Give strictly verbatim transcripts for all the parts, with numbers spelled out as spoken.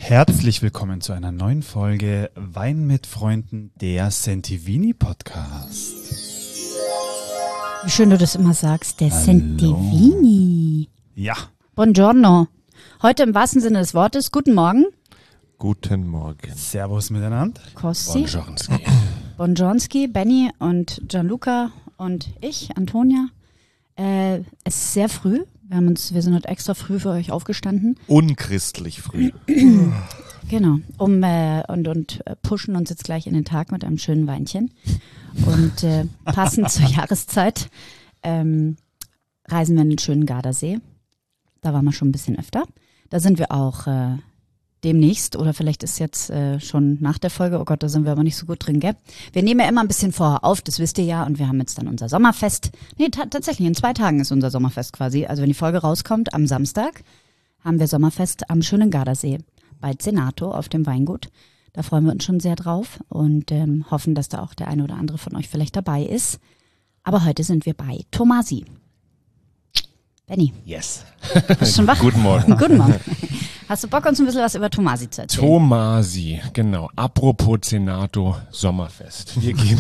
Herzlich willkommen zu einer neuen Folge Wein mit Freunden, der Sentivini Podcast. Wie schön du das immer sagst, der Hallo. Sentivini. Ja. Buongiorno. Heute im wahrsten Sinne des Wortes, guten Morgen. Guten Morgen. Servus miteinander. Kossi, Bonjourski. Bonjonski, Benny und Gianluca und ich, Antonia. Äh, es ist sehr früh. Wir, haben uns, wir sind heute extra früh für euch aufgestanden. Unchristlich früh. Genau. Um, äh, und, und pushen uns jetzt gleich in den Tag mit einem schönen Weinchen. Und äh, passend zur Jahreszeit ähm, reisen wir in den schönen Gardasee. Da waren wir schon ein bisschen öfter. Da sind wir auch äh, demnächst, oder vielleicht ist jetzt äh, schon nach der Folge, oh Gott, da sind wir aber nicht so gut drin, gell? Wir nehmen ja immer ein bisschen vorher auf, das wisst ihr ja, und wir haben jetzt dann unser Sommerfest. Nee, ta- tatsächlich, in zwei Tagen ist unser Sommerfest quasi. Also wenn die Folge rauskommt, am Samstag haben wir Sommerfest am schönen Gardasee bei Zenato auf dem Weingut. Da freuen wir uns schon sehr drauf und ähm, hoffen, dass da auch der eine oder andere von euch vielleicht dabei ist. Aber heute sind wir bei Tomasi. Benni, Yes. bist du schon wach? Guten Morgen. Guten Morgen. Hast du Bock, uns ein bisschen was über Tomasi zu erzählen? Tomasi, genau. Apropos Zenato, Sommerfest. Wir gehen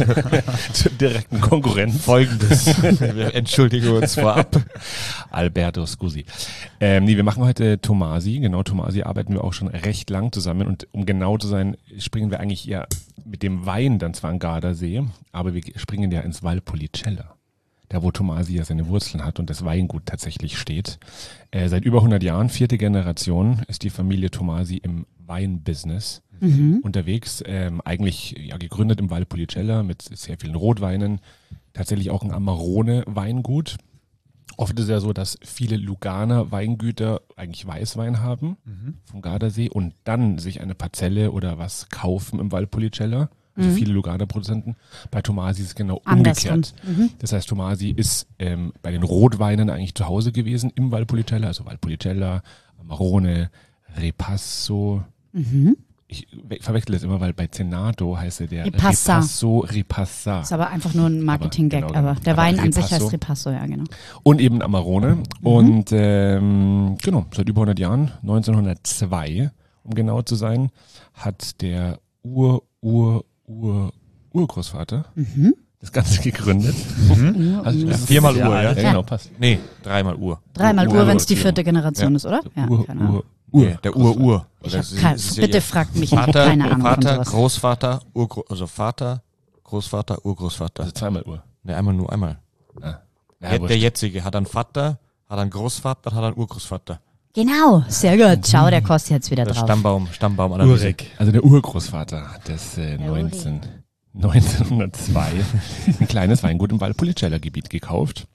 zur direkten Konkurrenz. Folgendes. Wir entschuldigen uns vorab. Alberto, scusi. Ähm, nee, wir machen heute Tomasi. Genau, Tomasi arbeiten wir auch schon recht lang zusammen. Und um genau zu sein, springen wir eigentlich eher mit dem Wein dann zwar an Gardasee, aber wir springen ja ins Valpolicella. Da wo Tomasi ja seine Wurzeln hat und das Weingut tatsächlich steht. Äh, seit über hundert Jahren, vierte Generation, ist die Familie Tomasi im Weinbusiness mhm. unterwegs. Ähm, eigentlich ja gegründet im Valpolicella mit sehr vielen Rotweinen. Tatsächlich auch ein Amarone-Weingut. Oft ist es ja so, dass viele Luganer Weingüter eigentlich Weißwein haben mhm. vom Gardasee und dann sich eine Parzelle oder was kaufen im Valpolicella. Also viele Luganer Produzenten. Bei Tomasi ist es genau Andersrum. umgekehrt. Mhm. Das heißt, Tomasi ist ähm, bei den Rotweinen eigentlich zu Hause gewesen im Valpolicella, also Valpolicella, Amarone, Ripasso. Mhm. Ich verwechsel das immer, weil bei Zenato heißt er der Ripassa. Ripasso Ripassa. Ist aber einfach nur ein Marketing-Gag, aber, genau, aber genau. der aber Wein an sich Ripasso. heißt Ripasso, ja genau. Und eben Amarone. Mhm. Und ähm, genau, seit über hundert Jahren, neunzehnhundertzwei, um genau zu sein, hat der Ur, Ur, Ur, Urgroßvater mhm. das Ganze gegründet. Mhm. Also, ja, viermal ja, Uhr, ja? ja? Genau, passt. Nee, dreimal Uhr. Dreimal Uhr, Uhr, wenn es die Uhr, vierte Generation ja. ist, oder? Ja, Ur, keine Ahnung. Ur, Ur. Nee, der Ur-Ur. Ich hab kein, bitte fragt mich nicht, Vater, keine Ahnung Vater, von sowas. Großvater, Urgro also Vater, Großvater, Urgroßvater. Also zweimal Uhr. Nee, einmal nur einmal. Ah. Ja, der, wurscht. der jetzige hat einen Vater, hat einen Großvater, hat einen Urgroßvater. Genau, sehr gut. Schau, der kostet jetzt wieder Der drauf. Stammbaum, Stammbaum Analyse. Urig. Also der Urgroßvater hat das äh, neunzehn, neunzehnhundertzwei ein kleines Weingut im Valpolicella-Gebiet gekauft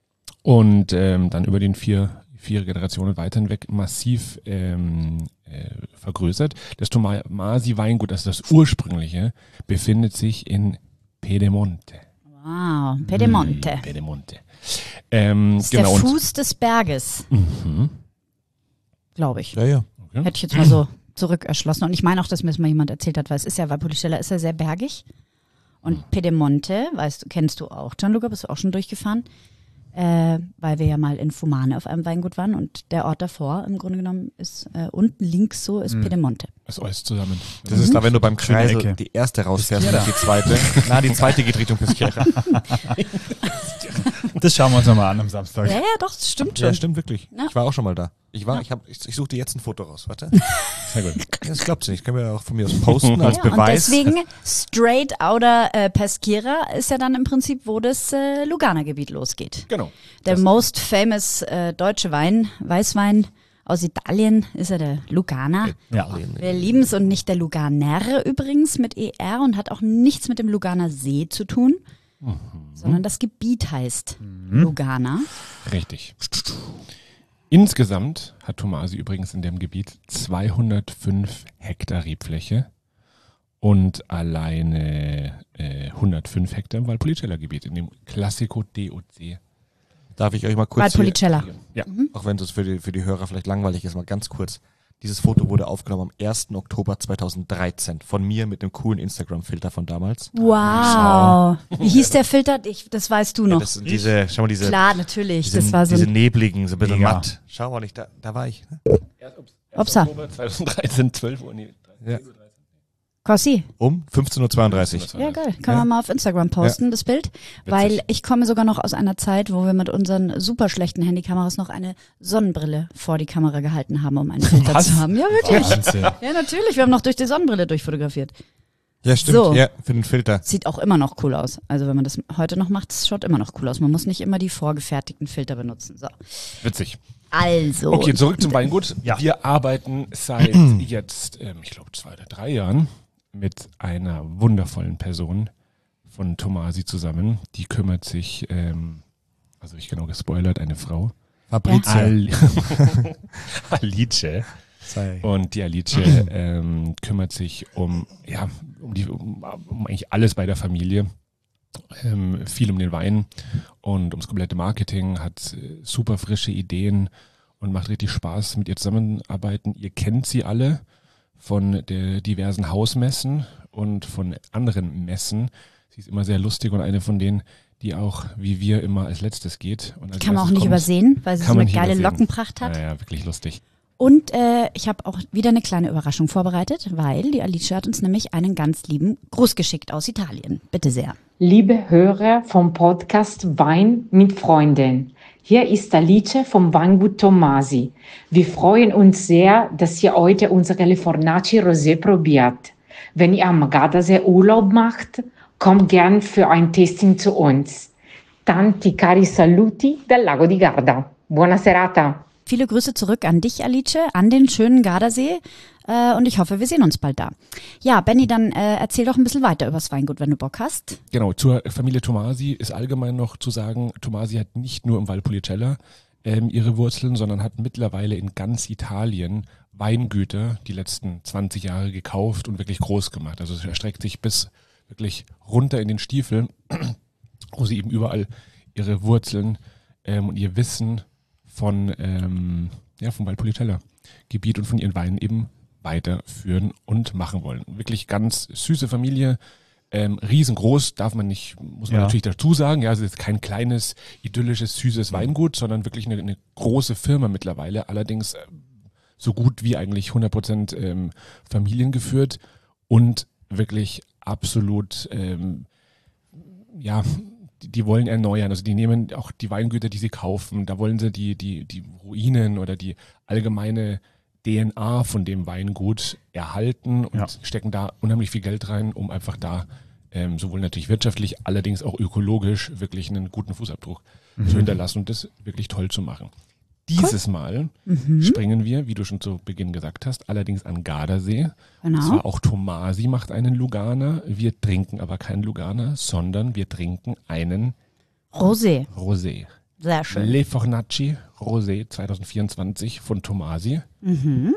und ähm, dann über den vier, vier Generationen weiter hinweg massiv ähm, äh, vergrößert. Das Tomasi-Weingut, also das ursprüngliche, befindet sich in Pedemonte. Wow, Pedemonte. Hm, Pedemonte. Ähm, Das ist genau, der und- Fuß des Berges, Mhm. glaube ich. Ja, ja. Okay. Hätte ich jetzt mal so zurück erschlossen. Und ich meine auch, dass mir das mal jemand erzählt hat, weil es ist ja, Valpolicella ist ja sehr bergig. Und Pedemonte, weißt du, kennst du auch. Gianluca, bist du auch schon durchgefahren? Äh, weil wir ja mal in Fumane auf einem Weingut waren und der Ort davor im Grunde genommen ist, äh, unten links so, ist Mhm. Pedemonte. Das ist alles zusammen. Das ist da, wenn du beim Schöne Kreisel Ecke. die erste rausfährst und nicht die zweite. Na, die zweite geht Richtung Peschiera. Das schauen wir uns nochmal an am Samstag. Ja, ja, doch, das stimmt schon. Ja, stimmt wirklich. Ja. Ich war auch schon mal da. Ich war, Ja. ich hab, ich, ich suche dir jetzt ein Foto raus, warte. Sehr gut. Das glaubt sie nicht. Können wir auch von mir aus posten als Ja, und Beweis. deswegen straight outer äh, Peschiera ist ja dann im Prinzip, wo das äh, Lugana-Gebiet losgeht. Genau. Der most famous äh, deutsche Wein, Weißwein aus Italien ist ja der Lugana. Ja. Wir lieben es und nicht der Luganer übrigens mit E R und hat auch nichts mit dem Luganer See zu tun, Mhm. sondern das Gebiet heißt Lugana. Richtig. Insgesamt hat Tomasi übrigens in dem Gebiet zweihundertfünf Hektar Rebfläche und alleine äh, hundertfünf Hektar im Valpolicella-Gebiet, in dem Classico D O C. Darf ich euch mal kurz hier, Valpolicella. Ja. auch wenn es für die, für die Hörer vielleicht langweilig ist, mal ganz kurz. Dieses Foto wurde aufgenommen am ersten Oktober zweitausenddreizehn von mir mit einem coolen Instagram-Filter von damals. Wow. Wie hieß der Filter? Ich, das weißt du Ja, noch. das sind diese, schau mal, diese, Klar, natürlich. diese, das war so diese ein, nebligen, so ein bisschen Mega. matt. Schau mal, nicht, da, da war ich. Ne? Upsa. Oktober zweitausenddreizehn, zwölf Uhr. Nee, Ja. Kossi. Um fünfzehn Uhr zweiunddreißig. Ja, geil. Können Ja. wir mal auf Instagram posten, das Bild. Weil ich komme sogar noch aus einer Zeit, wo wir mit unseren super schlechten Handykameras noch eine Sonnenbrille vor die Kamera gehalten haben, um einen Filter Was? zu haben. Ja, wirklich. Wahnsinn. Ja, natürlich. Wir haben noch durch die Sonnenbrille durchfotografiert. Ja, stimmt. So. Ja, für den Filter. Sieht auch immer noch cool aus. Also wenn man das heute noch macht, es schaut immer noch cool aus. Man muss nicht immer die vorgefertigten Filter benutzen. So. Witzig. Also. Okay, zurück zum Weingut. Ja. Wir arbeiten seit jetzt, ähm, ich glaube, zwei oder drei Jahren mit einer wundervollen Person von Tomasi zusammen. Die kümmert sich, ähm, also ich genau gespoilert, eine Frau. Fabrizio. Al Alice. Sei. Und die Alice ähm, kümmert sich um, ja, um, die, um, um eigentlich alles bei der Familie. Ähm, viel um den Wein und ums komplette Marketing, hat äh, super frische Ideen und macht richtig Spaß, mit ihr zusammenarbeiten. Ihr kennt sie alle von der diversen Hausmessen und von anderen Messen. Sie ist immer sehr lustig und eine von denen, die auch, wie wir, immer als letztes geht. Und als Kann man auch erstes nicht kommt. übersehen, weil sie Kann so man eine nicht geile übersehen. Lockenpracht hat. Ja, ja, wirklich lustig. Und äh, ich habe auch wieder eine kleine Überraschung vorbereitet, weil die Alice hat uns nämlich einen ganz lieben Gruß geschickt aus Italien. Bitte sehr. Liebe Hörer vom Podcast Wein mit Freunden, hier ist Alice vom Weingut Tomasi. Wir freuen uns sehr, dass ihr heute unsere Le Fornaci Rosé probiert. Wenn ihr am Gardasee Urlaub macht, kommt gern für ein Tasting zu uns. Tanti cari saluti dal Lago di Garda. Buona serata. Viele Grüße zurück an dich, Alice, an den schönen Gardasee äh, und ich hoffe, wir sehen uns bald da. Ja, Benni, dann äh, erzähl doch ein bisschen weiter über das Weingut, wenn du Bock hast. Genau, zur Familie Tomasi ist allgemein noch zu sagen, Tomasi hat nicht nur im Valpolicella ähm, ihre Wurzeln, sondern hat mittlerweile in ganz Italien Weingüter die letzten zwanzig Jahre gekauft und wirklich groß gemacht. Also es erstreckt sich bis wirklich runter in den Stiefel, wo sie eben überall ihre Wurzeln ähm, und ihr Wissen von, ähm, ja, vom Valpolicella-Gebiet und von ihren Weinen eben weiterführen und machen wollen. Wirklich ganz süße Familie, ähm, riesengroß, darf man nicht, muss man Ja. natürlich dazu sagen, ja, es ist kein kleines, idyllisches, süßes Weingut, sondern wirklich eine, eine große Firma mittlerweile, allerdings äh, so gut wie eigentlich hundert Prozent ähm, familiengeführt und wirklich absolut, ähm, ja, die, die wollen erneuern, also die nehmen auch die Weingüter, die sie kaufen, da wollen sie die, die, die Ruinen oder die allgemeine D N A von dem Weingut erhalten und Ja. stecken da unheimlich viel Geld rein, um einfach da ähm, sowohl natürlich wirtschaftlich, allerdings auch ökologisch wirklich einen guten Fußabdruck zu hinterlassen und das wirklich toll zu machen. Dieses Mal springen wir, wie du schon zu Beginn gesagt hast, allerdings an Gardasee. Und Genau. zwar auch Tomasi macht einen Lugana. Wir trinken aber keinen Lugana, sondern wir trinken einen Rosé. Rosé. Sehr schön. Le Fornaci Rosé zwanzig vierundzwanzig von Tomasi. Mhm.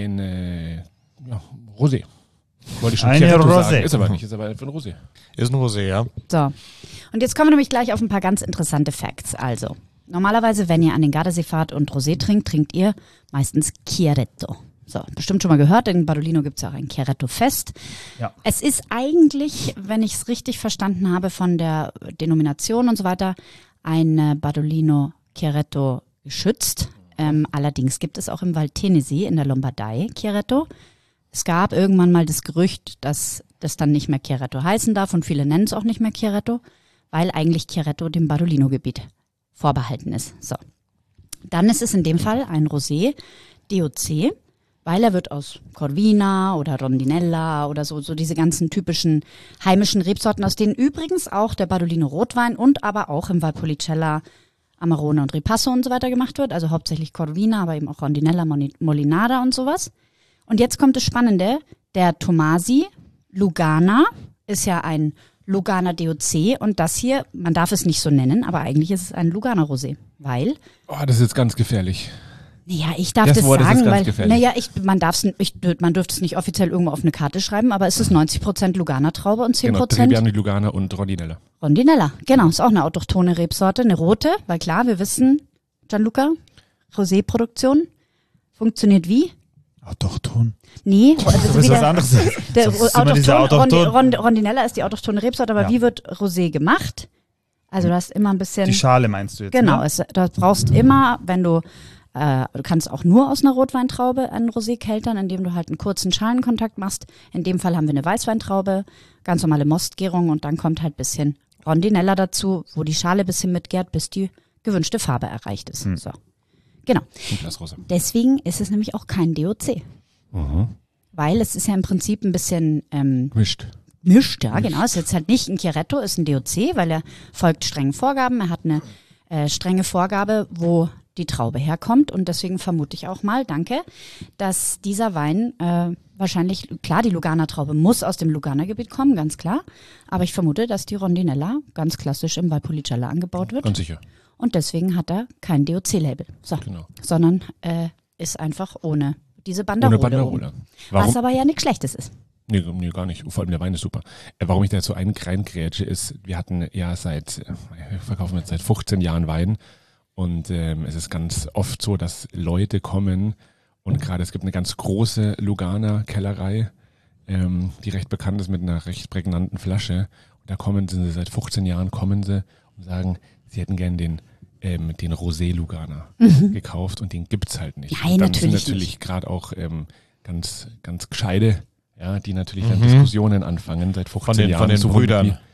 Eine ja, Rosé. Wollte ich schon Eine Chiaretto Rosé. sagen. Ist aber nicht, ist aber einfach ein Rosé. Ist ein Rosé, ja. So. Und jetzt kommen wir nämlich gleich auf ein paar ganz interessante Facts. Also, normalerweise, wenn ihr an den Gardasee fahrt und Rosé trinkt, trinkt ihr meistens Chiaretto. So, bestimmt schon mal gehört, in Badolino gibt es ja auch ein Chiaretto-Fest. Ja. Es ist eigentlich, wenn ich es richtig verstanden habe, von der Denomination und so weiter, ein äh, Badolino Chiaretto geschützt. Ähm, allerdings gibt es auch im Valtenesee in der Lombardei Chiaretto. Es gab irgendwann mal das Gerücht, dass das dann nicht mehr Chiaretto heißen darf und viele nennen es auch nicht mehr Chiaretto, weil eigentlich Chiaretto dem Badolino-Gebiet vorbehalten ist. So. Dann ist es in dem Fall ein Rosé D O C, weil er wird aus Corvina oder Rondinella oder so, so diese ganzen typischen heimischen Rebsorten, aus denen übrigens auch der Badolino Rotwein und aber auch im Valpolicella Amarone und Ripasso und so weiter gemacht wird, also hauptsächlich Corvina, aber eben auch Rondinella, Molinara und sowas. Und jetzt kommt das Spannende, der Tomasi Lugana ist ja ein Lugana D O C und das hier, man darf es nicht so nennen, aber eigentlich ist es ein Lugana Rosé, weil, Oh, das ist jetzt ganz gefährlich. naja, ich darf Das das, Wort ist sagen, jetzt ganz weil, gefährlich. naja, ich, man darf's, ich, man dürfte es nicht offiziell irgendwo auf eine Karte schreiben, aber es ist neunzig Prozent Lugana-Traube und zehn Genau, Prozent Trebbiano di Lugana und Rondinella. Rondinella. Genau, ist auch eine autochthone Rebsorte, eine rote, weil klar, wir wissen, Gianluca, Rosé-Produktion funktioniert wie? Autochton. Nee, also Das so ist wie was der, anderes. der Das ist immer dieser Autochton, Rondi, Autochton. Rond, Rondinella ist die autochthone Rebsorte, aber Ja. wie wird Rosé gemacht? Also du hast immer ein bisschen... Die Schale meinst du jetzt? Genau, Ne? es, du brauchst immer, wenn du äh, du kannst auch nur aus einer Rotweintraube einen Rosé keltern, indem du halt einen kurzen Schalenkontakt machst. In dem Fall haben wir eine Weißweintraube, ganz normale Mostgärung und dann kommt halt ein bisschen Rondinella dazu, wo die Schale ein bisschen mitgärt, bis die gewünschte Farbe erreicht ist. Hm. So. Genau. Deswegen ist es nämlich auch kein D O C. Mhm. Weil es ist ja im Prinzip ein bisschen ähm, Mischt. mischt, ja genau. Es ist jetzt halt nicht ein Chiaretto, ist ein D O C, weil er folgt strengen Vorgaben. Er hat eine äh, strenge Vorgabe, wo die Traube herkommt und deswegen vermute ich auch mal, danke, dass dieser Wein äh, wahrscheinlich, klar, die Lugana Traube muss aus dem Lugana Gebiet kommen, ganz klar, aber ich vermute, dass die Rondinella ganz klassisch im Valpolicella angebaut wird. Ganz sicher. Und deswegen hat er kein D O C-Label, so, Genau. sondern äh, ist einfach ohne diese Banderole. Ohne Banderole. oben. Warum? Was aber ja nichts Schlechtes ist. Nee, nee, gar nicht. Vor allem der Wein ist super. Äh, warum ich da jetzt so einen reingrätsche ist, wir hatten ja seit, äh, wir verkaufen jetzt seit fünfzehn Jahren Wein und ähm, es ist ganz oft so, dass Leute kommen und gerade es gibt eine ganz große Lugana Kellerei, ähm, die recht bekannt ist mit einer recht prägnanten Flasche. Und da kommen sie seit fünfzehn Jahren kommen sie und sagen, sie hätten gern den ähm, den Rosé Lugana mhm. gekauft und den gibt's halt nicht. Nein, und dann natürlich sind natürlich nicht. gerade auch ähm, ganz ganz gescheide, ja, die natürlich dann Mhm. Diskussionen anfangen seit fünfzehn Von den, Jahren. von den so Brüdern. wie-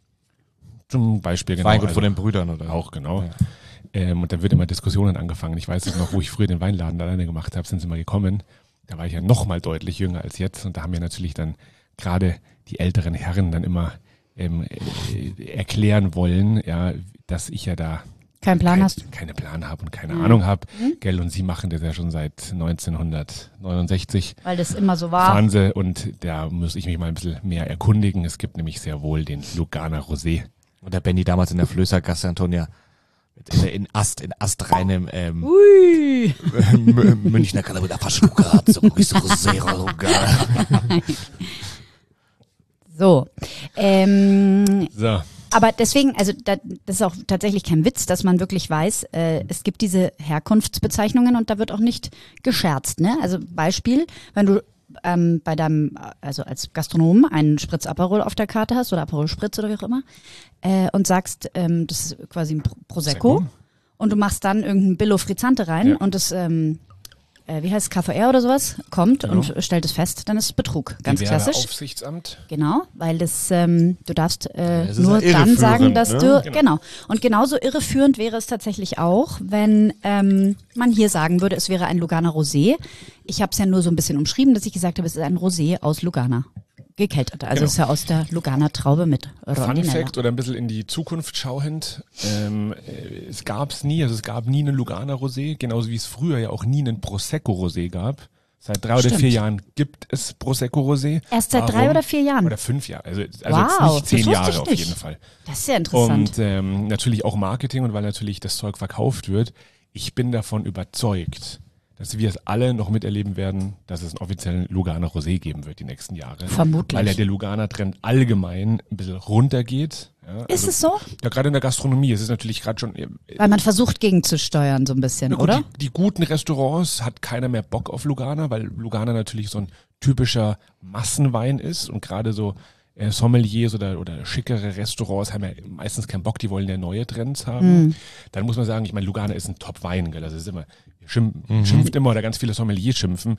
Zum Beispiel, genau. Weingut also von den Brüdern, oder? auch, genau. Ja. Ähm, und dann wird immer Diskussionen angefangen. Ich weiß es noch, wo ich früher den Weinladen alleine gemacht habe, sind sie mal gekommen. Da war ich ja noch mal deutlich jünger als jetzt und da haben mir natürlich dann gerade die älteren Herren dann immer ähm, äh, erklären wollen, ja, dass ich ja da Kein Plan kein, hast. keine Plan habe und keine Mhm. Ahnung habe. Mhm. Gell, und sie machen das ja schon seit neunzehnhundertneunundsechzig. Weil das immer so war. Fahren sie und da muss ich mich mal ein bisschen mehr erkundigen. Es gibt nämlich sehr wohl den Lugana Rosé. Und der Benny damals in der Flößergasse, Antonia, in, in Ast, in astreinem ähm, Ui. M- Münchner kann er wieder verschluckert, so ist Rosé Lugana. So. Ähm, So. aber deswegen, also da, das ist auch tatsächlich kein Witz, dass man wirklich weiß, äh, es gibt diese Herkunftsbezeichnungen und da wird auch nicht gescherzt. Ne? Also Beispiel, wenn du ähm, bei deinem, also als Gastronom einen Spritz Aperol auf der Karte hast oder Aperol Spritz oder wie auch immer äh, und sagst, ähm, das ist quasi ein Pro- Prosecco Prosecco. und du machst dann irgendein Billo Frizzante rein Ja. und das, ähm, äh, wie heißt es, K V R oder sowas, kommt Genau. und stellt es fest, dann ist es Betrug. Ganz klassisch. Aufsichtsamt. Genau, weil das, ähm, du darfst äh, das ist nur ja dann sagen, irreführend, dass ne? du, Genau. genau. Und genauso irreführend wäre es tatsächlich auch, wenn ähm, man hier sagen würde, es wäre ein Lugana Rosé. Ich habe es ja nur so ein bisschen umschrieben, dass ich gesagt habe, es ist ein Rosé aus Lugana. Gekeltert. Also Genau. es ist ja aus der Lugana Traube mit Fun Rondinella. Fact oder ein bisschen in die Zukunft schauend. Ähm, äh, es gab es nie, also es gab nie einen Lugana Rosé, genauso wie es früher ja auch nie einen Prosecco Rosé gab. Seit drei oder Stimmt. vier Jahren gibt es Prosecco Rosé. Erst seit drei Warum? oder vier Jahren. Oder fünf Jahre. Also, also Wow, jetzt das nicht zehn wusste Jahre ich auf nicht. jeden Fall. Das ist sehr interessant. Und ähm, natürlich auch Marketing und weil natürlich das Zeug verkauft wird. Ich bin davon überzeugt, dass wir es alle noch miterleben werden, dass es einen offiziellen Lugana Rosé geben wird die nächsten Jahre. Vermutlich. Weil ja der Lugana-Trend allgemein ein bisschen runtergeht. Ja, ist also, es so? Ja, gerade in der Gastronomie. Es ist natürlich gerade schon. äh, Weil man versucht gegenzusteuern so ein bisschen, Na gut, oder? Die, die guten Restaurants hat keiner mehr Bock auf Lugana, weil Lugana natürlich so ein typischer Massenwein ist und gerade so äh, Sommeliers oder, oder schickere Restaurants haben ja meistens keinen Bock, die wollen ja neue Trends haben. Mhm. Dann muss man sagen, ich meine, Lugana ist ein Top-Wein, gell? Also es ist immer, schimpf, schimpft immer oder ganz viele Sommeliers schimpfen.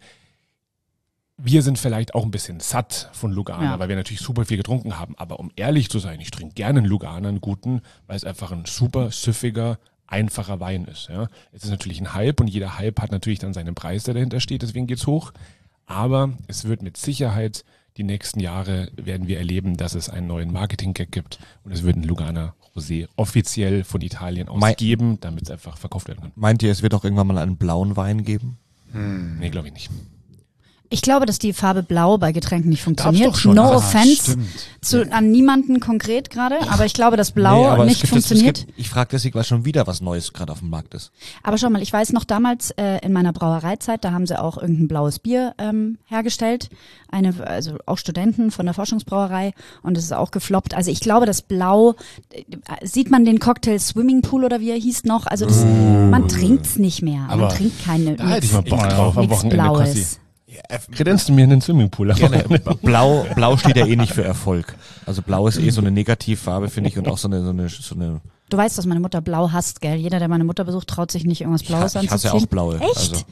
Wir sind vielleicht auch ein bisschen satt von Lugana, Ja. weil wir natürlich super viel getrunken haben. Aber um ehrlich zu sein, ich trinke gerne einen Lugana, einen guten, weil es einfach ein super süffiger, einfacher Wein ist. Ja. Es ist natürlich ein Hype und jeder Hype hat natürlich dann seinen Preis, der dahinter steht, deswegen geht's hoch. Aber es wird mit Sicherheit die nächsten Jahre werden wir erleben, dass es einen neuen Marketing-Gag gibt und es wird ein Lugana Rosé offiziell von Italien aus Mei- geben, damit es einfach verkauft werden kann. Meint ihr, es wird auch irgendwann mal einen blauen Wein geben? Nee, glaube ich nicht. Ich glaube, dass die Farbe Blau bei Getränken nicht funktioniert. doch schon. No Ah, offense stimmt. zu, an niemanden konkret gerade, aber ich glaube, dass Blau Nee, aber nicht es gibt, es- funktioniert. Es gibt, ich frage deswegen, weil schon wieder was Neues gerade auf dem Markt ist. Aber schau mal, ich weiß noch damals äh, in meiner Brauereizeit, da haben sie auch irgendein blaues Bier ähm, hergestellt. Eine, also auch Studenten von der Forschungsbrauerei und es ist auch gefloppt. Also ich glaube, das Blau, äh, sieht man den Cocktail Swimming Pool oder wie er hieß noch? Also das, man trinkt's nicht mehr. Aber man trinkt keine Da hätte ich mal nix- Bock drauf am nix Wochenende, Blaues. Kossi. Kredenzst du mir in den Swimmingpool? Gerne. Blau, Blau steht ja eh nicht für Erfolg. Also Blau ist eh so eine Negativfarbe, finde ich, und auch so eine, so eine, so eine Du weißt, dass meine Mutter blau hasst, gell? Jeder, der meine Mutter besucht, traut sich nicht irgendwas Blaues Ich hasse anzuziehen. ja auch blaue. Echt? Also,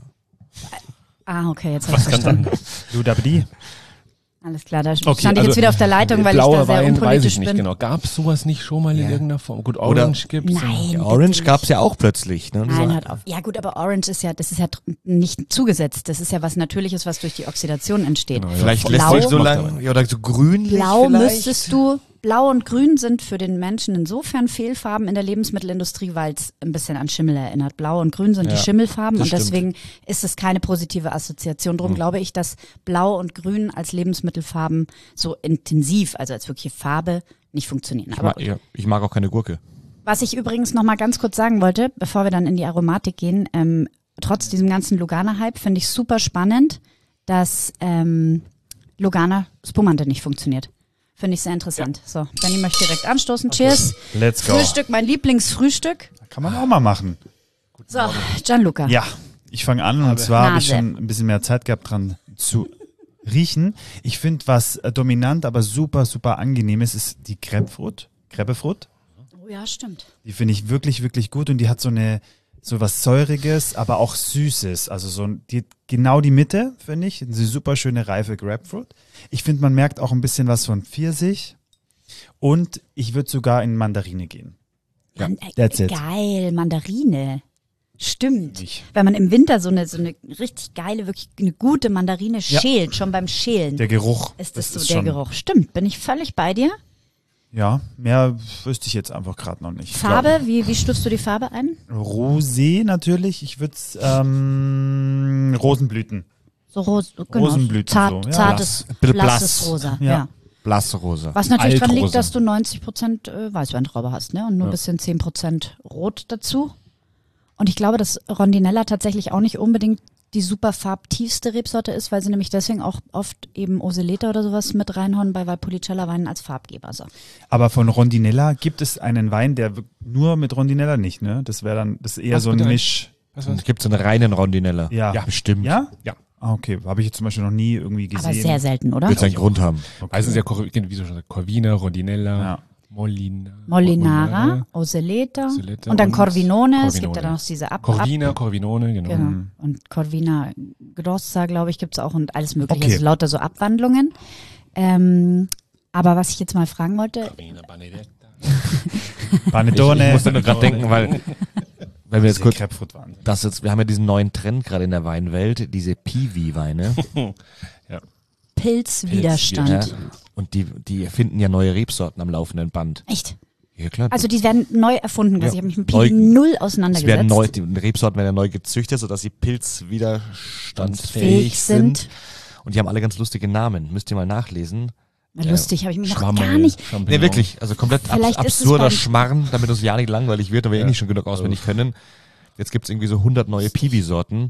Ah, okay, jetzt habe ich verstanden. Du, da die. Alles klar, da Okay, stand ich also jetzt wieder auf der Leitung, weil ich blauer da sehr Wein, weiß unpolitisch ich nicht bin. genau. Gab es sowas nicht schon mal in Ja. irgendeiner Form? Gut, Oder- Orange gibt's. Nein, ja, bitte Orange nicht. gab's ja auch plötzlich. Ne? Nein, hört auf. Ja gut, aber Orange ist ja, das ist ja tr- nicht zugesetzt. Das ist ja was Natürliches, was durch die Oxidation entsteht. Genau, ja. Vielleicht Blau- lässt sich so Macht lang, aber- ja, oder so grünlich Blau vielleicht. müsstest du, Blau und Grün sind für den Menschen insofern Fehlfarben in der Lebensmittelindustrie, weil es ein bisschen an Schimmel erinnert. Blau und Grün sind Ja, die Schimmelfarben das und stimmt. deswegen ist es keine positive Assoziation. Darum glaube ich, dass Blau und Grün als Lebensmittelfarben so intensiv, also als wirkliche Farbe, nicht funktionieren. Ich Aber mag, ja, ich mag auch keine Gurke. was ich übrigens noch mal ganz kurz sagen wollte, bevor wir dann in die Aromatik gehen, ähm, trotz diesem ganzen Lugana-Hype finde ich super spannend, dass ähm, Lugana Spumante nicht funktioniert. Finde ich sehr interessant. So, Benni möchte direkt anstoßen. Cheers. Let's go. Frühstück, mein Lieblingsfrühstück. Kann man auch mal machen. So, Gianluca. Ja, ich fange an und zwar habe ich Nase. schon ein bisschen mehr Zeit gehabt dran zu riechen. Ich finde, was äh, dominant, aber super, super angenehm ist, ist die Grapefruit. Grapefruit. Oh ja, stimmt. Die finde ich wirklich, wirklich gut und die hat so eine, so was Säuriges, aber auch Süßes. Also so ein- die, genau die Mitte, finde ich. Eine super schöne, reife Grapefruit. Ich finde, man merkt auch ein bisschen was von Pfirsich und ich würde sogar in Mandarine gehen. Ja, Man, äh, that's it. geil, Mandarine. Stimmt. Ich. Wenn man im Winter so eine, so eine richtig geile, wirklich eine gute Mandarine Ja. schält, schon beim Schälen, Der Geruch. ist das, so ist der schon- Geruch. Stimmt, bin ich völlig bei dir. Ja, mehr wüsste ich jetzt einfach gerade noch nicht. Farbe, wie, wie stufst du die Farbe ein? Rosé natürlich. Ich würde es ähm, Rosenblüten. So Ros genau, Rosenblüten zart, so, ja. zartes, Ein bisschen blasses blass. Rosa. Ja. Ja. Blassrosa. Was natürlich dran liegt, Altrosa. dass du neunzig Prozent äh, Weißweintraube hast, ne? Und nur ein bisschen zehn Prozent Rot dazu. Und ich glaube, dass Rondinella tatsächlich auch nicht unbedingt die super farbtiefste Rebsorte ist, weil sie nämlich deswegen auch oft eben Oseleta oder sowas mit reinhauen bei Valpolicella Weinen als Farbgeber. So. Aber von Rondinella gibt es einen Wein, der w- nur mit Rondinella nicht, ne? Das wäre dann, das ist eher Was so ein bitte? Misch. Was, Und gibt es einen reinen Rondinella? Ja. Ja. Bestimmt. Ja? Ja. Ah, okay. Habe ich jetzt zum Beispiel noch nie irgendwie gesehen. Aber sehr selten, oder? Wird seinen Grund haben. Okay. Also sehr Cor- wie du schon sagst, Corvina, Rondinella, Ja. Molina, Molinara, Oseleta Oseleta und dann und Corvinone. Es gibt Corvinone. ja dann noch diese Ab... Corvina, Ab Corvinone, genau. genau. Und Corvina Grossa, glaube ich, gibt es auch und alles mögliche. Okay. Also lauter so Abwandlungen. Ähm, aber was ich jetzt mal fragen wollte, Corvina, Benedetta. Panettone. Ich musste nur gerade denken, weil, wenn wir jetzt Diese kurz, Grapefruit Wahnsinn. das jetzt, wir haben ja diesen neuen Trend gerade in der Weinwelt, diese Piwi-Weine. Pilzwiderstand. Ja, und die, die erfinden ja neue Rebsorten am laufenden Band. Echt? Ja, klar. Also die werden neu erfunden. Also Ja. ich habe mich mit Neu- Piwi null es auseinandergesetzt. werden neu, die Rebsorten werden ja neu gezüchtet, sodass sie pilzwiderstandsfähig Fähig sind. sind. Und die haben alle ganz lustige Namen. Müsst ihr mal nachlesen. Lustig, habe ich mich noch Schwammel, gar nicht... Champignon. Nee, wirklich. Also komplett abs Vielleicht ist es absurder beim- Schmarrn, damit uns ja nicht langweilig wird, aber wir Ja. eh nicht schon genug auswendig können. Jetzt gibt's irgendwie so hundert neue Piwi-Sorten.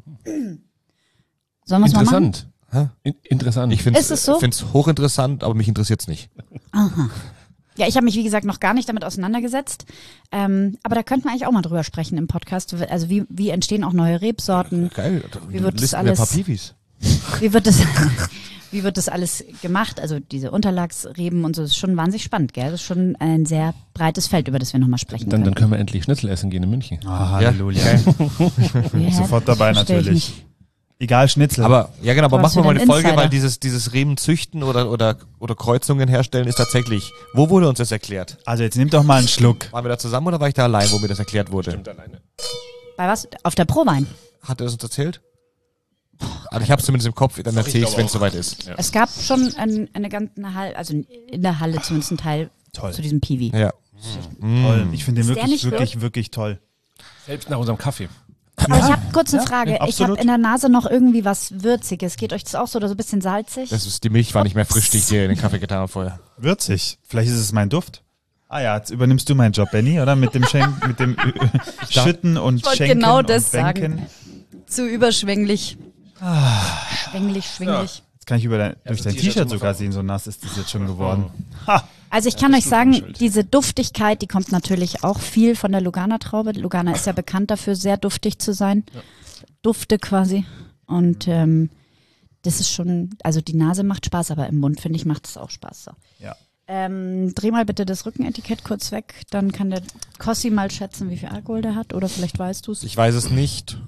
Sollen wir es mal machen? Interessant. Hä? In, interessant. Ich finde Ist es so? es hochinteressant, aber mich interessiert's nicht. Aha. Ja, ich habe mich, wie gesagt, noch gar nicht damit auseinandergesetzt. Ähm, aber da könnten wir eigentlich auch mal drüber sprechen im Podcast. Also wie, wie entstehen auch neue Rebsorten? Geil. Wie wird das Listen wir ein paar alles- Piwis. Wie wird das, wie wird das alles gemacht? Also diese Unterlagsreben und so, das ist schon wahnsinnig spannend, gell? Das ist schon ein sehr breites Feld, über das wir nochmal sprechen dann, dann können. können wir endlich Schnitzel essen gehen in München. Ah, Ja, Halleluja. geil. Ja, Sofort dabei versteh ich natürlich. nicht. Egal, Schnitzel. Aber, ja genau, aber Du hast machen wir mal wieder eine einen Folge, Insider. weil dieses, dieses Reben züchten oder, oder, oder Kreuzungen herstellen ist tatsächlich, wo wurde uns das erklärt? also jetzt nimm doch mal einen Schluck. Waren wir da zusammen oder war ich da allein, wo mir das erklärt wurde? alleine. Bei was? Auf der Prowein. Hat er das uns erzählt? Also ich habe es zumindest im Kopf, dann erzähle ich es, glaube wenn es auch. soweit ist. Ja. Es gab schon ein, eine ganze Halle, also in der Halle zumindest ein Teil Toll. zu diesem Piwi. Ja. Toll. Ich finde den Ist der wirklich, nicht wirklich, wirklich toll. Selbst nach unserem Kaffee. Aber ich habe kurz eine ja, Frage. ja, ich habe absolut. in der Nase noch irgendwie was Würziges. Geht euch das auch so oder so ein bisschen salzig? Das ist, die Milch war nicht mehr frisch, die ich dir in den Kaffee getan habe vorher. Würzig. Vielleicht ist es mein Duft. Ah ja, jetzt übernimmst du meinen Job, Benni, oder? Mit dem Schenken, mit dem Ö- Schütten und wollte Schenken genau und das sagen. Bänken. Zu überschwänglich. Schwänglich, schwinglich. Jetzt kann ich über dein, durch das dein T-Shirt T-Shirt schon mal sogar sehen, so nass ist das jetzt schon geworden. Ha! Also ich kann euch sagen, Schuld. diese Duftigkeit, die kommt natürlich auch viel von der Lugana-Traube. Lugana ist ja bekannt dafür, sehr duftig zu sein. Dufte quasi. Und ähm, das ist schon, also die Nase macht Spaß, aber im Mund, finde ich, macht es auch Spaß. So. Ja. Ähm, dreh mal bitte das Rückenetikett kurz weg, dann kann der Kossi mal schätzen, wie viel Alkohol der hat, oder vielleicht weißt du es. Ich weiß es nicht.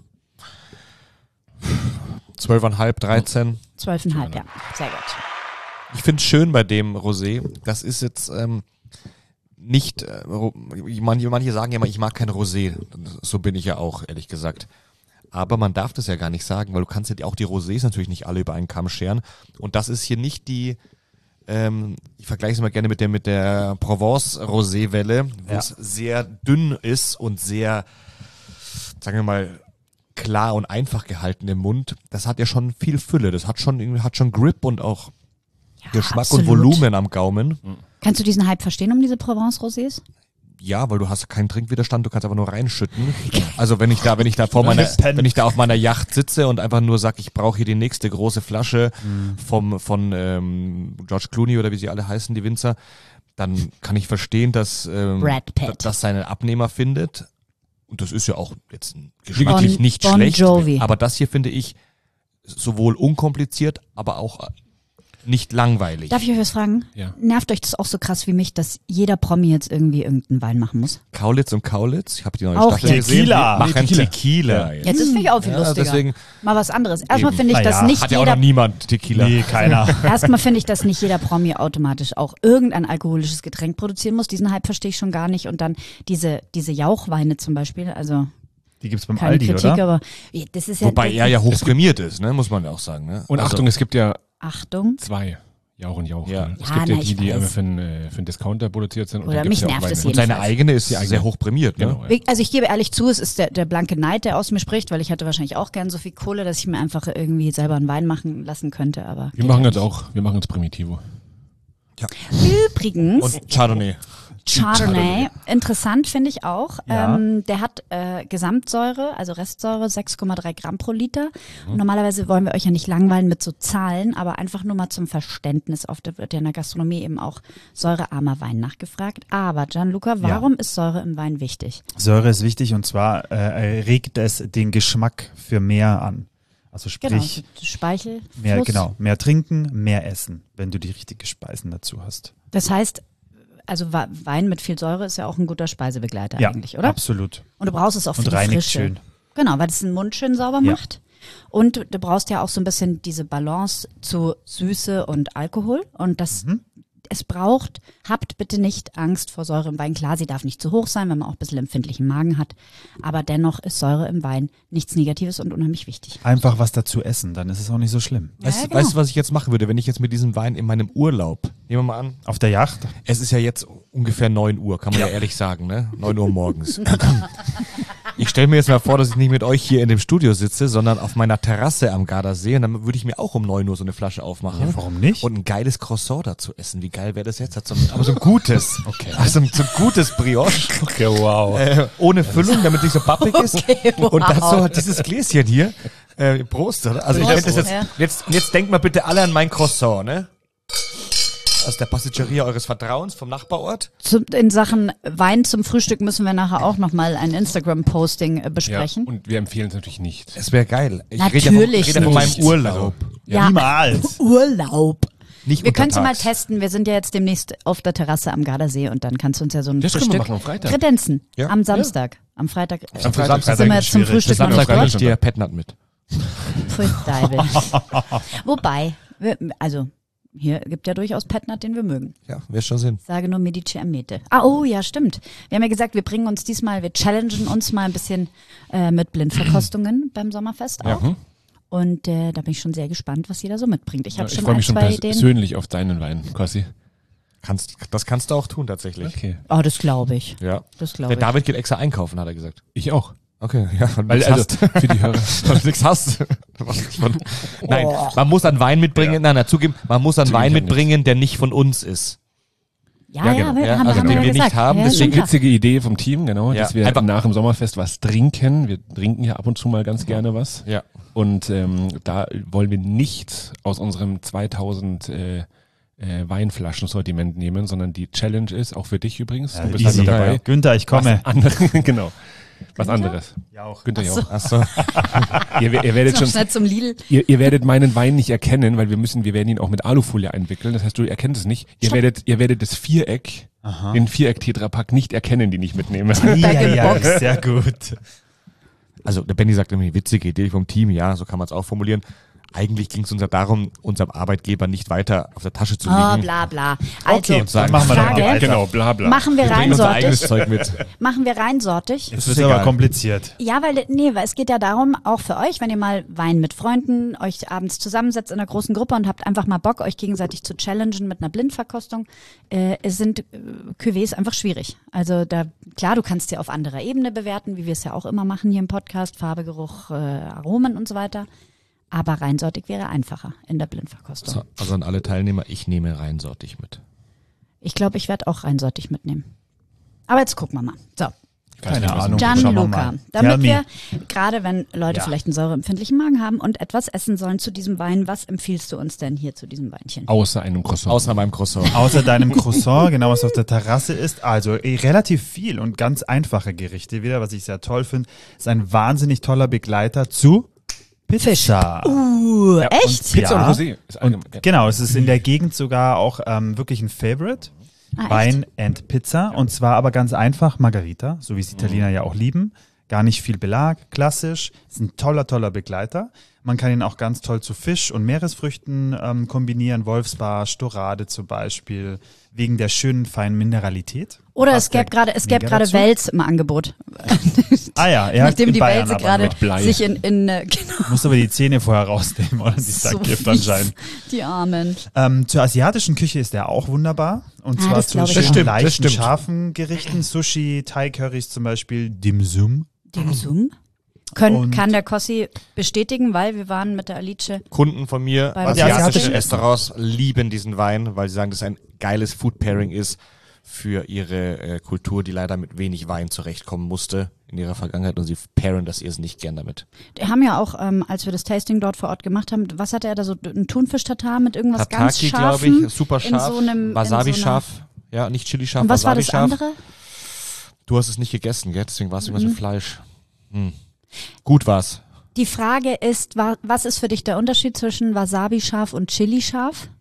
zwölf Komma fünf, dreizehn. zwölf Komma fünf, ja. Sehr gut. Ich finde es schön bei dem Rosé. Das ist jetzt ähm, nicht, äh, manche, manche sagen ja immer, ich mag kein Rosé. So bin ich ja auch, ehrlich gesagt. Aber man darf das ja gar nicht sagen, weil du kannst ja auch die Rosés natürlich nicht alle über einen Kamm scheren. Und das ist hier nicht die, ähm, ich vergleiche es immer gerne mit der, mit der Provence-Rosé-Welle, wo Ja. es sehr dünn ist und sehr, sagen wir mal, klar und einfach gehalten im Mund. Das hat ja schon viel Fülle. Das hat schon, irgendwie- hat schon Grip und auch Ja, Geschmack absolut. und Volumen am Gaumen. Kannst du diesen Hype verstehen um diese Provence-Rosés? Ja, weil du hast keinen Trinkwiderstand, du kannst einfach nur reinschütten. Also wenn ich da, wenn ich da vor meiner, Kippen. wenn ich da auf meiner Yacht sitze und einfach nur sag, ich brauche hier die nächste große Flasche vom von ähm, George Clooney oder wie sie alle heißen, die Winzer, dann kann ich verstehen, dass ähm, Brad Pitt. da- dass seinen Abnehmer findet. Und das ist ja auch jetzt geschmacklich Bon- nicht Bon schlecht. Jovi. Aber das hier finde ich sowohl unkompliziert, aber auch nicht langweilig. Darf ich euch was fragen? Ja. Nervt euch das auch so krass wie mich, dass jeder Promi jetzt irgendwie irgendeinen Wein machen muss? Kaulitz und Kaulitz, ich habe die neue Auch Staffel jetzt. gesehen, Tequila. die machen Nee, Tequila. Tequila. Ja, Ja, das finde ich auch viel Ja, lustiger. deswegen Mal was anderes. Erstmal Eben. finde ich, Na dass ja, nicht hat ja auch noch jeder niemand Tequila. Nee, keiner. Erstmal finde ich, dass nicht jeder Promi automatisch auch irgendein alkoholisches Getränk produzieren muss. Diesen Hype verstehe ich schon gar nicht. Und dann diese, diese Jauchweine zum Beispiel, also Die gibt's beim keine Aldi, Kritik, oder? aber das ist ja... Wobei das, er ja hochprämiert ist, ne, muss man ja auch sagen. Ne? Und Also, Achtung, es gibt ja Achtung. zwei. Jauch und Jauch. Ja. Ne? Es Ja, gibt ja na, die, ich die weiß. einmal für einen, äh, für einen Discounter produziert sind. Und Oder dann gibt's mich ja auch nervt es Weine. und seine jedenfalls. eigene ist Die eigene. sehr hochprämiert. Ne? Genau. Ja. Also ich gebe ehrlich zu, es ist der, der blanke Neid, der aus mir spricht, weil ich hätte wahrscheinlich auch gern so viel Kohle, dass ich mir einfach irgendwie selber einen Wein machen lassen könnte, aber... Wir machen jetzt auch, wir machen jetzt Primitivo. Übrigens, Und Chardonnay. Chardonnay, interessant finde ich auch. Ja. Ähm, der hat äh, Gesamtsäure, also Restsäure, sechs Komma drei Gramm pro Liter. Und normalerweise wollen wir euch ja nicht langweilen mit so Zahlen, aber einfach nur mal zum Verständnis. Oft wird ja in der Gastronomie eben auch säurearmer Wein nachgefragt. Aber Gianluca, warum ist Säure im Wein wichtig? Säure ist wichtig und zwar äh, regt es den Geschmack für mehr an. Also sprich, Genau, Speichel, mehr, Fluss. genau, mehr trinken, mehr essen, wenn du die richtigen Speisen dazu hast. Das heißt, also Wa- Wein mit viel Säure ist ja auch ein guter Speisebegleiter Ja, eigentlich, oder? absolut. Und du brauchst es auch für Und die reinigt Frische. schön. Genau, weil das den Mund schön sauber Ja. macht. Und du, du brauchst ja auch so ein bisschen diese Balance zu Süße und Alkohol. Und das, Mhm. es braucht, habt bitte nicht Angst vor Säure im Wein. Klar, sie darf nicht zu hoch sein, wenn man auch ein bisschen empfindlichen Magen hat. Aber dennoch ist Säure im Wein nichts Negatives und unheimlich wichtig. Einfach was dazu essen, dann ist es auch nicht so schlimm. Weißt, Ja, genau. weißt du, was ich jetzt machen würde, wenn ich jetzt mit diesem Wein in meinem Urlaub, nehmen wir mal an, Auf der Yacht? es ist ja jetzt ungefähr neun Uhr, kann man ja, ehrlich sagen, ne? neun Uhr morgens. Ich stelle mir jetzt mal vor, dass ich nicht mit euch hier in dem Studio sitze, sondern auf meiner Terrasse am Gardasee und dann würde ich mir auch um neun Uhr so eine Flasche aufmachen. Ja, warum nicht? Und ein geiles Croissant dazu essen. Wie geil wäre das jetzt? So ein, aber so ein gutes. Okay. Also so ein gutes Brioche. Okay, wow. Äh, ohne Füllung, damit nicht so pappig ist. Und dazu hat dieses Gläschen hier. Äh, Prost, oder? Also Prost, ich finde das ja. jetzt, jetzt, jetzt denkt mal bitte alle an mein Croissant, ne? Aus der Pasticceria eures Vertrauens vom Nachbarort. Zum, in Sachen Wein zum Frühstück müssen wir nachher auch nochmal ein Instagram-Posting äh, Ja, besprechen. und wir empfehlen es natürlich nicht. Es wäre geil. Ich rede ja von, Natürlich rede ja von meinem nicht. Urlaub. Ja. Niemals. Urlaub. Nicht Wir können es mal untertags. testen. Wir sind ja jetzt demnächst auf der Terrasse am Gardasee und dann kannst du uns ja so ein Das können wir Frühstück machen am Freitag. kredenzen. Ja. Am Samstag. Am Freitag. Am Freitag- Samstag sind wir jetzt zum schwierig. Frühstück noch Samstag nicht bringe ich dort. dir Petnat mit. Pfui Deibel. Wobei, wir, also hier gibt ja durchaus Petnat, den wir mögen. Ja, wird schon Sinn. Sage nur Medici Amete. Ah, oh ja, stimmt. Wir haben ja gesagt, wir bringen uns diesmal, wir challengen uns mal ein bisschen äh, mit Blindverkostungen beim Sommerfest auch. hm? Und äh, da bin ich schon sehr gespannt, was jeder so mitbringt. Ich Ja, habe ich schon freue ein, mich schon zwei Ideen. persönlich auf deinen Wein, Kossi. Kannst, das kannst du auch tun, tatsächlich. Okay. Oh, das glaube ich. Ja. Das glaube Der ich. David geht extra einkaufen, hat er gesagt. Ich auch. Okay, ja, weil Weil, du also, hast. für die Hörer. Weil du nichts hast. Nein, man muss einen Wein mitbringen, nein, nein, zugeben, man muss einen Zugeben, Wein ich hab mitbringen, der nicht von uns ist. Ja, Ja, ja, genau. wir Ja, haben, also haben den wir wir ja nicht gesagt. haben, Ja, deswegen stimmt, ja. Witzige Idee vom Team, genau, Ja, dass wir einfach- nach dem Sommerfest was trinken. Wir trinken ja ab und zu mal ganz gerne was. Ja. Und ähm, da wollen wir nicht aus unserem zweitausend äh, äh, Weinflaschen-Sortiment nehmen, sondern die Challenge ist, auch für dich übrigens, Ja, du bist easy. halt mit dabei. Günther, ich komme. Was andere, genau. Was anderes. Ja, auch. Günther Ach so. Jauch. Achso. Ihr, ihr werdet Noch schon, schnell zum Lidl. ihr, ihr werdet meinen Wein nicht erkennen, weil wir müssen, wir werden ihn auch mit Alufolie einwickeln. Das heißt, du erkennst es nicht. Ihr Stopp. werdet, ihr werdet das Viereck, Aha. den Viereck-Tetrapack nicht erkennen, den ich mitnehme. Ja, ja, ja, Bag-in-Box. sehr gut. Also der Benny sagt irgendwie, witzige Idee vom Team, ja, so kann man es auch formulieren. Eigentlich ging es uns ja darum, unserem Arbeitgeber nicht weiter auf der Tasche zu liegen. Oh, bla bla. Also, Okay, dann machen wir Frage. doch mal weiter. Genau, bla bla. machen wir bringen unser eigenes reinsortig? Zeug mit. Machen wir reinsortig? Das ist ist aber egal. kompliziert. Ja, weil, nee, weil es geht ja darum, auch für euch, wenn ihr mal Wein mit Freunden euch abends zusammensetzt in einer großen Gruppe und habt einfach mal Bock, euch gegenseitig zu challengen mit einer Blindverkostung, äh, es sind äh, Cuvées einfach schwierig. Also da, klar, du kannst sie auf anderer Ebene bewerten, wie wir es ja auch immer machen hier im Podcast, Farbe, Geruch, äh, Aromen und so weiter. Aber reinsortig wäre einfacher in der Blindverkostung. So, also an alle Teilnehmer, ich nehme reinsortig mit. Ich glaube, ich werde auch reinsortig mitnehmen. Aber jetzt gucken wir mal. So, Keine Ahnung. Schauen wir Gianluca, mal. damit Tell wir, me. gerade wenn Leute Ja. vielleicht einen säureempfindlichen Magen haben und etwas essen sollen zu diesem Wein, was empfiehlst du uns denn hier zu diesem Weinchen? Außer einem Croissant. Außer meinem Croissant. Außer deinem Croissant, genau was auf der Terrasse ist. Also eh, relativ viel und ganz einfache Gerichte wieder, was ich sehr toll finde. Ist ein wahnsinnig toller Begleiter zu Pizza. Uh, Ja, echt? Pizza Ja. und Rosé. Ist allgemein. Ja. Genau, es ist in der Gegend sogar auch ähm, wirklich ein Favorite. Ah, echt? Wein and Pizza. Und zwar aber ganz einfach Margarita, so wie es Italiener ja auch lieben. Gar nicht viel Belag, klassisch. Ist ein toller, toller Begleiter. Man kann ihn auch ganz toll zu Fisch und Meeresfrüchten ähm, kombinieren. Wolfsbarsch, Dorade zum Beispiel. Wegen der schönen, feinen Mineralität. Oder es Passt gäbe ja gerade, es gäbe mega gerade dazu. Wels im Angebot. Ah ja, ja. Nachdem in die Bayern Welse aber gerade nur. mit Blei. sich in, in äh, genau, Muss aber die Zähne vorher rausnehmen, oder? Die so Sackgift fies. anscheinend. Die Armen. Ähm, zur asiatischen Küche ist der auch wunderbar. Und Ah, zwar das zu glaub ich schönen, auch. Das stimmt, das leichten, stimmt. scharfen Gerichten. Sushi, Thai-Currys zum Beispiel, Dim Sum. Dem Zoom. Können, Und- kann der Kossi bestätigen, weil wir waren mit der Alice. Kunden von mir, Beim asiatische asiatischen Restaurants, lieben diesen Wein, weil sie sagen, dass es ein geiles Food Pairing ist für ihre äh, Kultur, die leider mit wenig Wein zurechtkommen musste in ihrer Vergangenheit und sie pairen das ihr nicht gern damit. Die haben ja auch, ähm, als wir das Tasting dort vor Ort gemacht haben, was hatte er da so, ein Thunfisch-Tatar mit irgendwas ganz Tataki, glaube Scharfem? ich, super in scharf, so einem- in Wasabi so einer- scharf, ja, nicht Chili scharf, Und was war Wasabi das scharf. andere? Du hast es nicht gegessen, gell? Deswegen war es immer Mhm. so Fleisch. Hm. Gut war's. Die Frage ist, wa- was ist für dich der Unterschied zwischen Wasabi-scharf und Chili-scharf?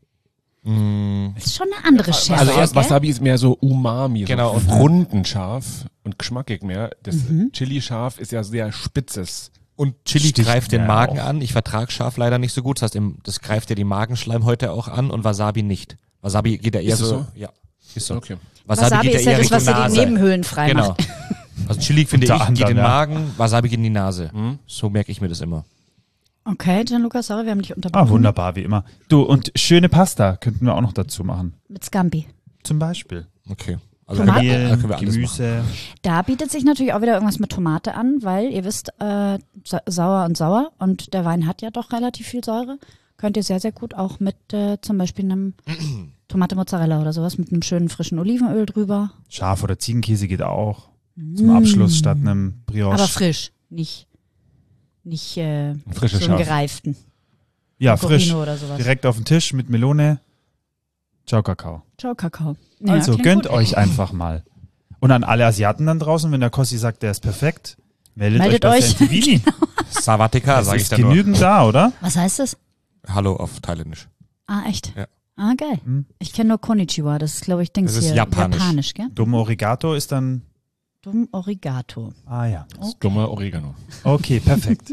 Mm. Das ist schon eine andere Schärfe, Also erst gell? Wasabi ist mehr so Umami, Genau. so rundenscharf und geschmackig mehr. Das Mhm. Chili-Scharf ist ja sehr spitzes. Und Chili Sticht greift den mir Magen auch. an. Ich vertrage scharf leider nicht so gut. Das heißt, im, das greift ja die Magenschleimhäute auch an und Wasabi nicht. Wasabi geht ja eher Ist es so, so? Ja, ist so. Okay. Wasabi, Wasabi geht ist ja eher das, was dir Richtung die Nase. Nebenhöhlen frei Genau. macht. Also Chili, finde ich, Unter geht anderem, in den ja. Magen, Wasabi geht in die Nase. Hm? So merke ich mir das immer. Okay, Gianluca, sorry, wir haben dich unterbrochen. Ah, wunderbar, wie immer. Du, und schöne Pasta könnten wir auch noch dazu machen. Mit Scampi. Zum Beispiel. Okay. Also Tomaten? da Mehl, können wir alles machen. Gemüse. Da bietet sich natürlich auch wieder irgendwas mit Tomate an, weil ihr wisst, äh, sa sauer und sauer und der Wein hat ja doch relativ viel Säure. Könnt ihr sehr, sehr gut auch mit äh, zum Beispiel einem Tomate Mozzarella oder sowas mit einem schönen frischen Olivenöl drüber. Schaf- oder Ziegenkäse geht auch. Zum Abschluss statt einem Brioche. Aber frisch, nicht, nicht äh, Ein frisches so einen Schaf. gereiften. ja, Pecorino frisch. oder sowas. Direkt auf den Tisch mit Melone. Ciao, Kakao. Ciao, Kakao. Ja, Also klingt gönnt gut. euch einfach mal. Und an alle Asiaten dann draußen, wenn der Kossi sagt, der ist perfekt, meldet, Meldet euch bei euch. Santivini. Savatika, Es sage ich ist dann nur. genügend da, oder? Was heißt das? Hallo auf Thailändisch. Ah, echt? Ja. Ah, geil. Hm. Ich kenne nur Konnichiwa, das ist, glaube ich, Dings Das ist hier. japanisch. Japanisch, gell? Dumm Origato ist dann, Dumm Origato. ah ja. Das ist dummer Oregano. Okay, perfekt.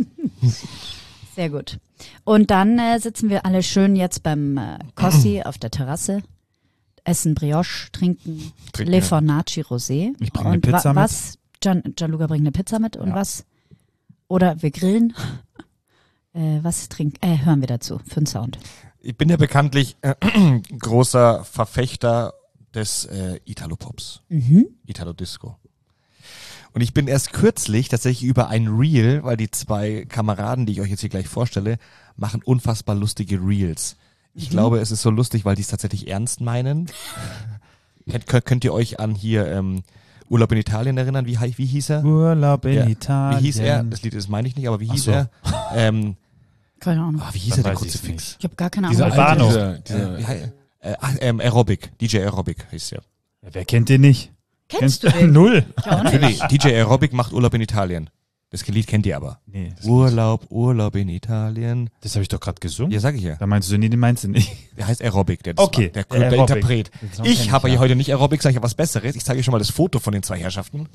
Sehr gut. Und dann äh, sitzen wir alle schön jetzt beim äh, Kossi auf der Terrasse, essen Brioche, trinken Trinken, Le ja. Fornaci Rosé. Ich bring eine Und Pizza mit. was? Gian, Gianluca bringt eine Pizza mit und Ja. was? Oder wir grillen. äh, was trinken? Äh, hören wir dazu für den Sound. Ich bin ja bekanntlich äh, großer Verfechter des äh, Italo-Pops, Mhm. Italo-Disco. Und ich bin erst kürzlich tatsächlich über ein Reel, weil die zwei Kameraden, die ich euch jetzt hier gleich vorstelle, machen unfassbar lustige Reels. Ich glaube, es ist so lustig, weil die es tatsächlich ernst meinen. könnt, könnt, könnt ihr euch an hier ähm, Urlaub in Italien erinnern? Wie, wie hieß er? Urlaub in Ja. Italien. Wie hieß er? Das Lied, das meine ich nicht, aber wie Ach hieß so. er? Ähm, Keine Ahnung. ah, wie hieß Dann er, der weiß kurze ich's Fix? Ich habe gar keine Dieser Ahnung. Albano. alte, dieser, Äh, wie dieser hei- äh, ach, ähm, Aerobic, D J Aerobic hieß er. Ja, wer kennt den nicht? Kennst du den? Null. Ich auch nicht. Natürlich, D J Aerobic macht Urlaub in Italien. Das Lied kennt ihr aber. Nee, Urlaub, Urlaub in Italien. das habe ich doch gerade gesungen. Ja, sag ich ja. Da meinst du, nee, den meinst du nicht. Der heißt Aerobic, der, das Okay, war, der, der der Aerobic. Interpret. Den Song Ich kenn habe ich, hier ja. heute nicht Aerobic, sage ich was Besseres. Ich zeige euch schon mal das Foto von den zwei Herrschaften.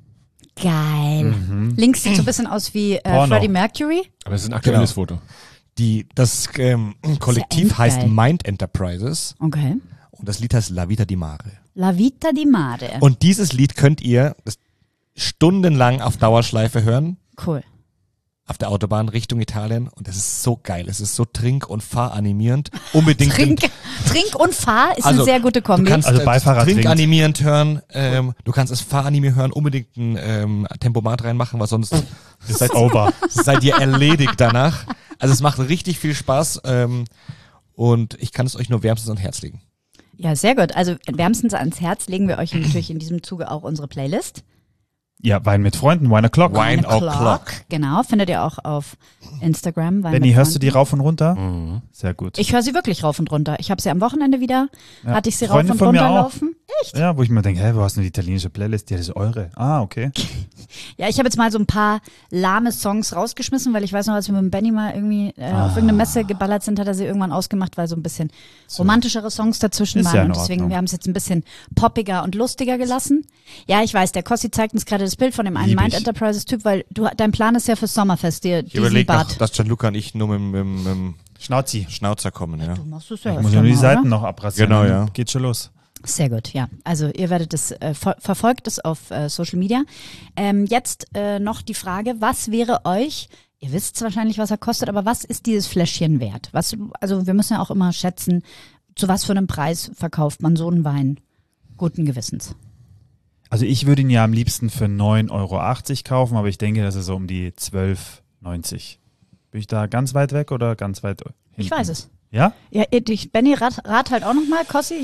Geil. Links sieht so ein bisschen aus wie äh, Porno. Freddie Mercury. Aber es ist ein aktuelles Genau. Foto. Die, das ähm, Kollektiv endgeil. heißt Mind Enterprises Okay. und das Lied heißt La Vita di Mare. La Vita di Mare. Und dieses Lied könnt ihr das stundenlang auf Dauerschleife hören, Cool. auf der Autobahn Richtung Italien. Und das ist so geil. Es ist so trink- und fahranimierend. Unbedingt. Trink, Trink und Fahr ist Also, eine sehr gute Du Kombi. kannst Also äh, Beifahrer Trink trinkt. animierend hören, ähm, du kannst es Fahranime hören, unbedingt ein ähm, Tempomat reinmachen, weil sonst Ist over. seid ihr erledigt danach. Also es macht richtig viel Spaß ähm, und ich kann es euch nur wärmstens ans Herz legen. Ja, sehr gut. Also wärmstens ans Herz legen wir euch natürlich in diesem Zuge auch unsere Playlist. Ja, Wein mit Freunden, Wine O'Clock. Wine Nine O'Clock. Genau, findet ihr auch auf Instagram. Wein Benni, mit hörst du die Freunden. rauf und runter? Sehr gut. Ich höre sie wirklich rauf und runter. Ich habe sie am Wochenende wieder, Ja. hatte ich sie Freunde rauf und von mir runter auch. laufen. Ja, wo ich mir denke, hä, wo hast du eine italienische Playlist? Ja, das ist eure. Ah, okay. Ja, ich habe jetzt mal so ein paar lahme Songs rausgeschmissen, weil ich weiß noch, als wir mit dem Benny mal irgendwie äh, Ah. auf irgendeine Messe geballert sind, hat er sie irgendwann ausgemacht, weil so ein bisschen romantischere Songs dazwischen Ist waren. ja in und deswegen, Ordnung. wir haben es jetzt ein bisschen poppiger und lustiger gelassen. Ja, ich weiß, der Kossi zeigt uns gerade das Bild von dem einen Lieb Mind ich. Enterprises-Typ, weil du, dein Plan ist ja fürs Sommerfest, dir Ich diesen überlege noch, Bart. dass Gianluca und ich nur mit, mit, mit dem Schnauzi. Schnauzer kommen. Ja. Du machst es ja Ich öfter muss ja nur die mal, Seiten oder? noch abrasieren. Genau, dann ja. Geht schon los. Sehr gut, ja. Also ihr werdet es, äh, ver verfolgt es auf äh, Social Media. Ähm, jetzt äh, noch die Frage, was wäre euch, ihr wisst wahrscheinlich, was er kostet, aber was ist dieses Fläschchen wert? Was, also wir müssen ja auch immer schätzen, zu was für einem Preis verkauft man so einen Wein guten Gewissens. Also ich würde ihn ja am liebsten für neun Euro achtzig kaufen, aber ich denke, das ist so um die zwölf neunzig. Bin ich da ganz weit weg oder ganz weit hinten? Ich weiß es. Ja? Ja, ich, Benni, rat, rat halt auch nochmal, Kossi.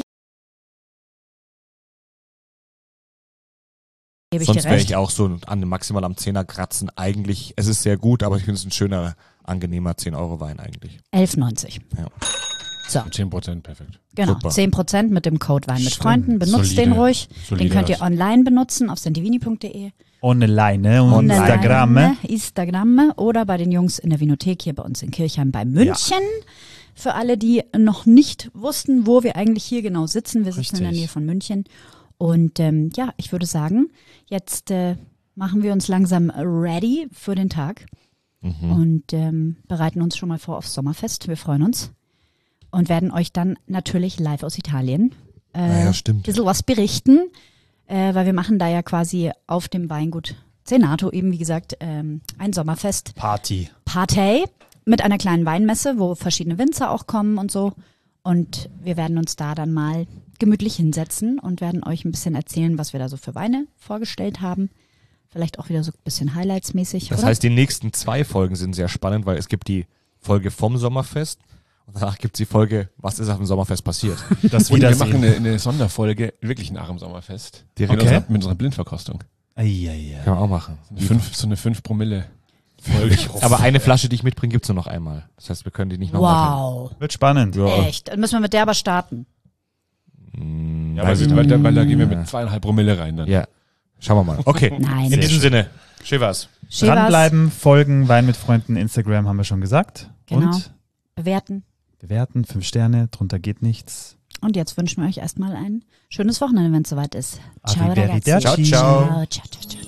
Gebe ich Sonst dir wäre recht. ich auch so an maximal am Zehner kratzen. Eigentlich, es ist sehr gut, aber ich finde es ein schöner, angenehmer zehn Euro Wein eigentlich. elf neunzig. Ja. So, zehn Prozent, perfekt. genau. Super. zehn Prozent mit dem Code Wein mit Stimmt. Freunden. Benutzt Solide. den ruhig. Solide Den könnt ihr was. online benutzen auf sendivini punkt de. Online und Online, Instagram. Instagram oder bei den Jungs in der Vinothek hier bei uns in Kirchheim bei München. Für alle, die noch nicht wussten, wo wir eigentlich hier genau sitzen. Wir sitzen in der Richtig. Nähe von München. Und ähm, ja, ich würde sagen, jetzt äh, machen wir uns langsam ready für den Tag und ähm, bereiten uns schon mal vor aufs Sommerfest. Wir freuen uns und werden euch dann natürlich live aus Italien äh, Ja, ja, stimmt. ein bisschen was berichten, äh, weil wir machen da ja quasi auf dem Weingut Zenato eben, wie gesagt, ähm, ein Sommerfest. Party. Partei mit einer kleinen Weinmesse, wo verschiedene Winzer auch kommen und so. Und wir werden uns da dann mal gemütlich hinsetzen und werden euch ein bisschen erzählen, was wir da so für Weine vorgestellt haben. Vielleicht auch wieder so ein bisschen Highlights-mäßig, Das oder? heißt, die nächsten zwei Folgen sind sehr spannend, weil es gibt die Folge vom Sommerfest und danach gibt es die Folge, was ist auf dem Sommerfest passiert. Das Und wir machen Wiedersehen. eine, eine Sonderfolge wirklich nach dem Sommerfest. Direkt. Mit, Okay. unserer, mit unserer Blindverkostung. Eieiei. Kann man auch machen. Eine fünf, so eine fünf Promille Folge. Aber eine Flasche, die ich mitbringe, gibt's nur noch einmal. Das heißt, wir können die nicht nochmal Wow, Wird spannend. Ja. echt. Dann müssen wir mit der aber starten. Ja, weil, weil, da, weil da gehen wir mit zweieinhalb Promille rein dann. Ja, schauen wir mal. Okay, Nein. in diesem Sinne, Chivas. Chivas, Dranbleiben, folgen, Wein mit Freunden, Instagram haben wir schon gesagt. Genau. Und bewerten. bewerten, fünf Sterne, drunter geht nichts. Und jetzt wünschen wir euch erstmal ein schönes Wochenende, wenn es soweit ist. Ciao, Arrivederci. ragazzi. Ciao, ciao. Ciao, ciao, ciao, ciao.